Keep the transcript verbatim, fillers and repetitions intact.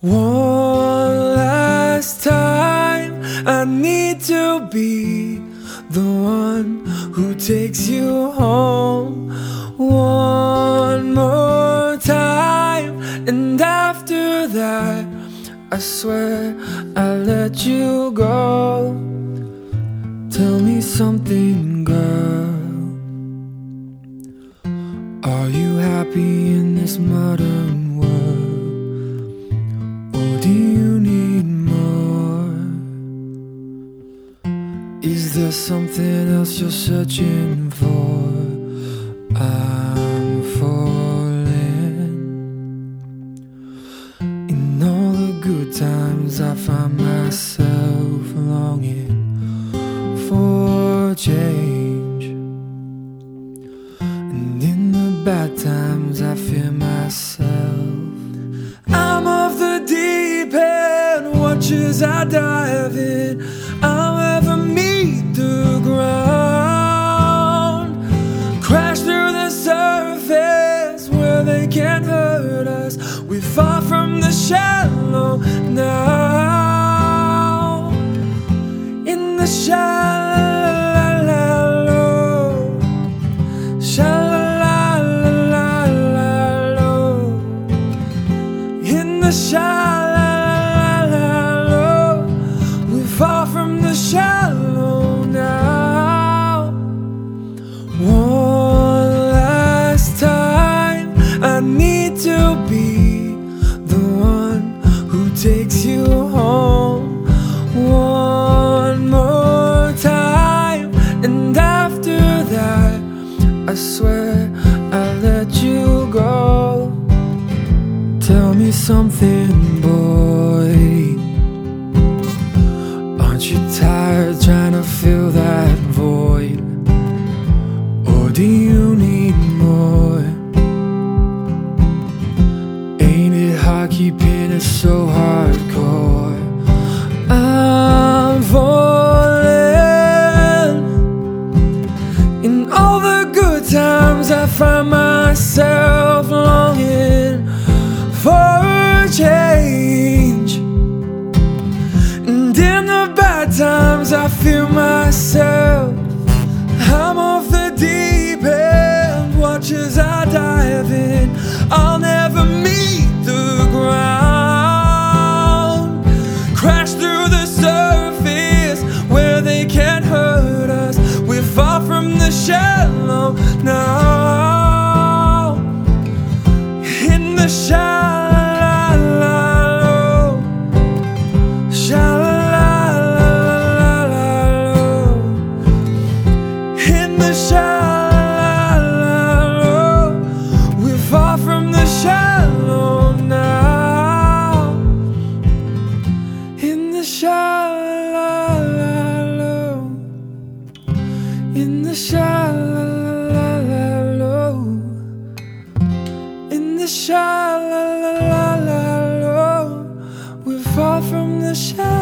One last time, I need to be the one who takes you home. One more time, and after that, I swear I'll let you go. Tell me something, girl. Are you happy in this modern world? Or do you need more? Is there something else you're searching for? I'm falling. In all the good times I find myself longing for change, and in the bad times I fear myself. I'm off the deep end, watch as I dive in. I'll ever meet the ground, crash through the surface where they can't hurt us. We're far from the shallow now. In the shallow, shallow, in the shallow, we're far from the shallow now. One last time, I need to be the one who takes you home. One more time, and after that, I swear I'll let you go. Tell me something, boy. Aren't you tired trying to fill that void? Or do you need more? Ain't it hard keeping it so hardcore? I'm falling. In all the good times I find myself longing for change, and in the bad times I feel myself. I'm off the deep end, watch as I dive in. I'll never meet the ground, crash through the surface where they can't hurt us. We're far from the shallow now. In the shallow, shallow, in the shallow, we're far from the shallow now. In the shallow, in the shallow, in the shallow, we're far from the shallow.